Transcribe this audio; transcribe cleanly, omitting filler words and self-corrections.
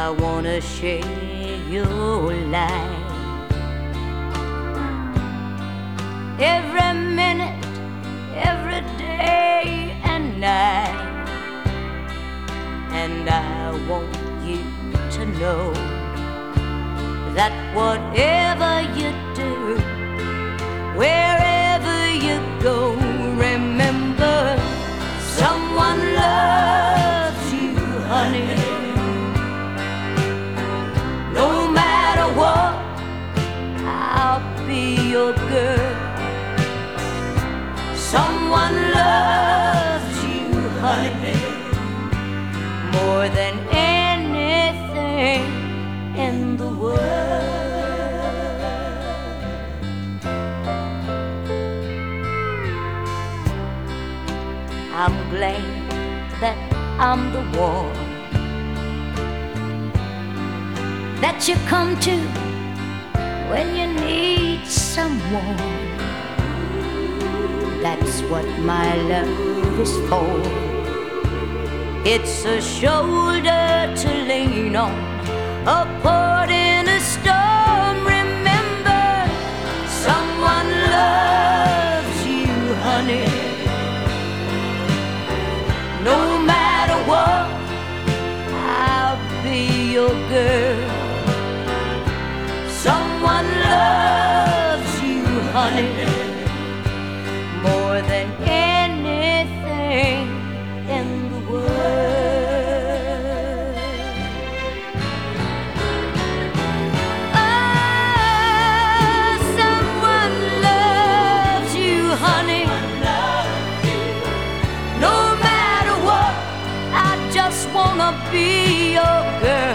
I wanna share your life. Every minute, every day and night. And I want you to know that whatever you do, wherever you go, remember someone loves you, honey. No matter what, I'll be your girl. Someone loves you, honey, more than anything in the world. I'm glad that I'm the one that you come to when you need someone. That's what my love is for. It's a shoulder to lean on, a port in a storm. Remember, someone loves you, honey. No matter what, I'll be your girl. Someone loves you, honey, more than anything in the world. Oh, someone loves you, honey. No matter what, I just wanna be your girl.